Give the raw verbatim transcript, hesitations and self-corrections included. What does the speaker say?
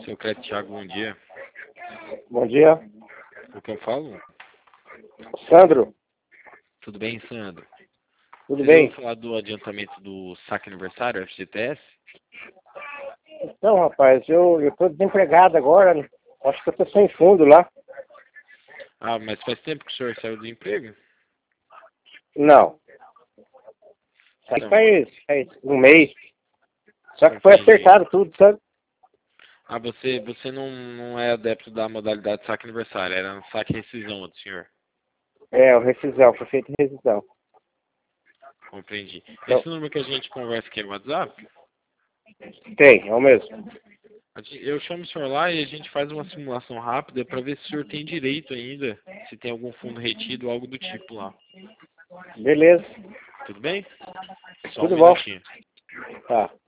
Seu Crédito Thiago, bom dia. Bom dia. O que eu falo? Sandro, Tudo bem, Sandro? tudo Você bem? ouviu falar do adiantamento do saque aniversário, F G T S? Então, rapaz, eu eu tô desempregado agora, né? Acho que eu tô sem fundo lá. Ah, mas faz tempo que o senhor saiu do emprego? Não. Isso aí Então, faz, faz um mês. Só que foi compreendi. acertado tudo, sabe? Ah, você, você não, não é adepto da modalidade saque aniversário, era um saque rescisão do senhor. É, o rescisão, foi feito rescisão. Compreendi. Então, Esse número que a gente conversa aqui é o WhatsApp? tem, é o mesmo. A gente- Eu chamo o senhor lá e a gente faz uma simulação rápida para ver se o senhor tem direito ainda, se tem algum fundo retido ou algo do tipo lá. Beleza, Tudo bem? Só um tudo bom. minutinho. Tá.